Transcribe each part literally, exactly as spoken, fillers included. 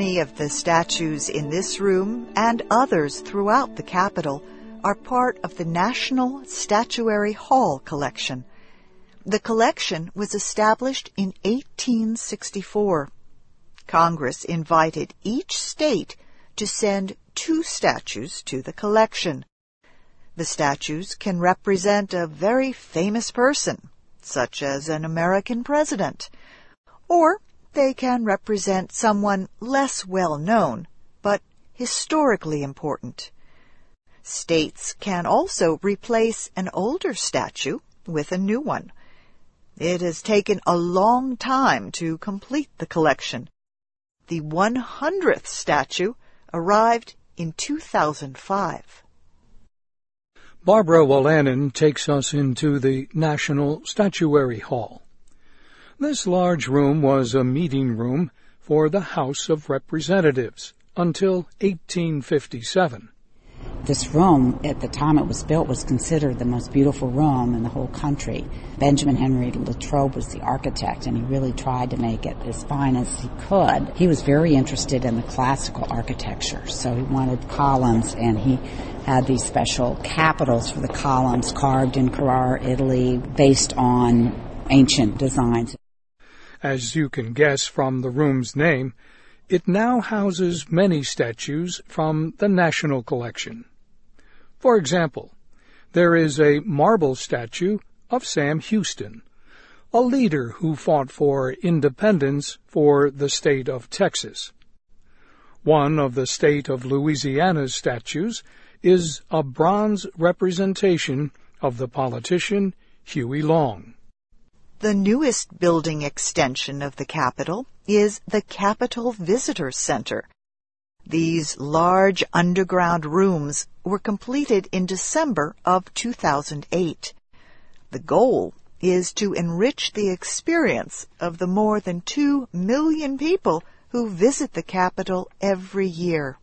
Many of the statues in this room and others throughout the Capitol are part of the National Statuary Hall collection. The collection was established in eighteen sixty-four. Congress invited each state to send two statues to the collection. The statues can represent a very famous person, such as an American president, or they can represent someone less well known, but historically important. States can also replace an older statue with a new one. It has taken a long time to complete the collection. The one hundredth statue arrived in two thousand five. Barbara Wolanin takes us into the National Statuary Hall. This large room was a meeting room for the House of Representatives until eighteen fifty-seven. This room, at the time it was built, was considered the most beautiful room in the whole country. Benjamin Henry Latrobe was the architect, and he really tried to make it as fine as he could. He was very interested in the classical architecture, so he wanted columns, and he had these special capitals for the columns carved in Carrara, Italy, based on ancient designs. As you can guess from the room's name, it now houses many statues from the National Collection. For example, there is a marble statue of Sam Houston, a leader who fought for independence for the state of Texas. One of the state of Louisiana's statues is a bronze representation of the politician Huey Long. The newest building extension of the Capitol is the Capitol Visitor Center. These large underground rooms were completed in December of two thousand eight. The goal is to enrich the experience of the more than two million people who visit the Capitol every year.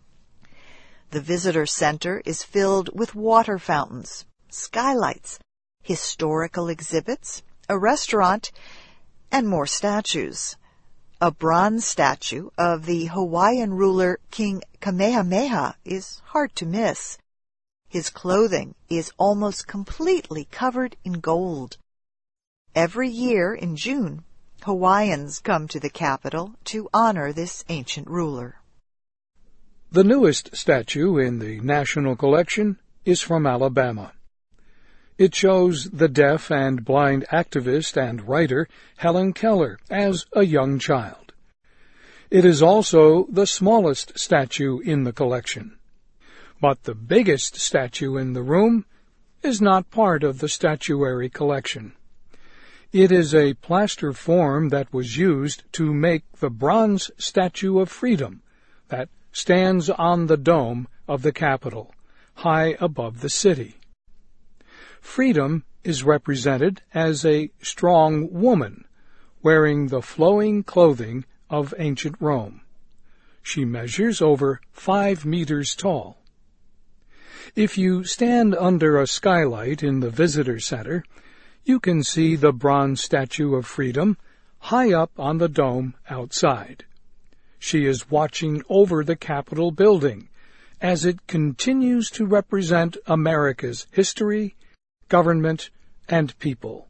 The Visitor Center is filled with water fountains, skylights, historical exhibits, a restaurant, and more statues. A bronze statue of the Hawaiian ruler King Kamehameha is hard to miss. His clothing is almost completely covered in gold. Every year in June, Hawaiians come to the Capitol to honor this ancient ruler. The newest statue in the National Collection is from Alabama. It shows the deaf and blind activist and writer Helen Keller as a young child. It is also the smallest statue in the collection. But the biggest statue in the room is not part of the statuary collection. It is a plaster form that was used to make the bronze Statue of Freedom that stands on the dome of the Capitol, high above the city. Freedom is represented as a strong woman, wearing the flowing clothing of ancient Rome. She measures over five meters tall. If you stand under a skylight in the visitor center, you can see the bronze Statue of Freedom high up on the dome outside. She is watching over the Capitol building as it continues to represent America's history, government, and people.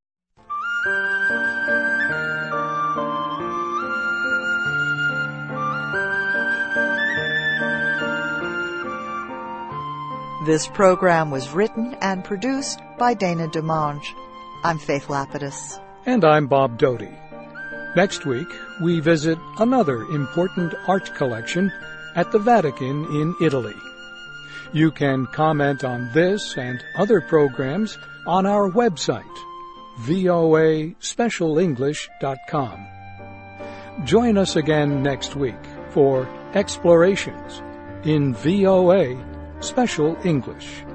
This program was written and produced by Dana DeMange. I'm Faith Lapidus. And I'm Bob Doty. Next week, we visit another important art collection at the Vatican in Italy. You can comment on this and other programs on our website, v o a special english dot com. Join us again next week for Explorations in V O A Special English.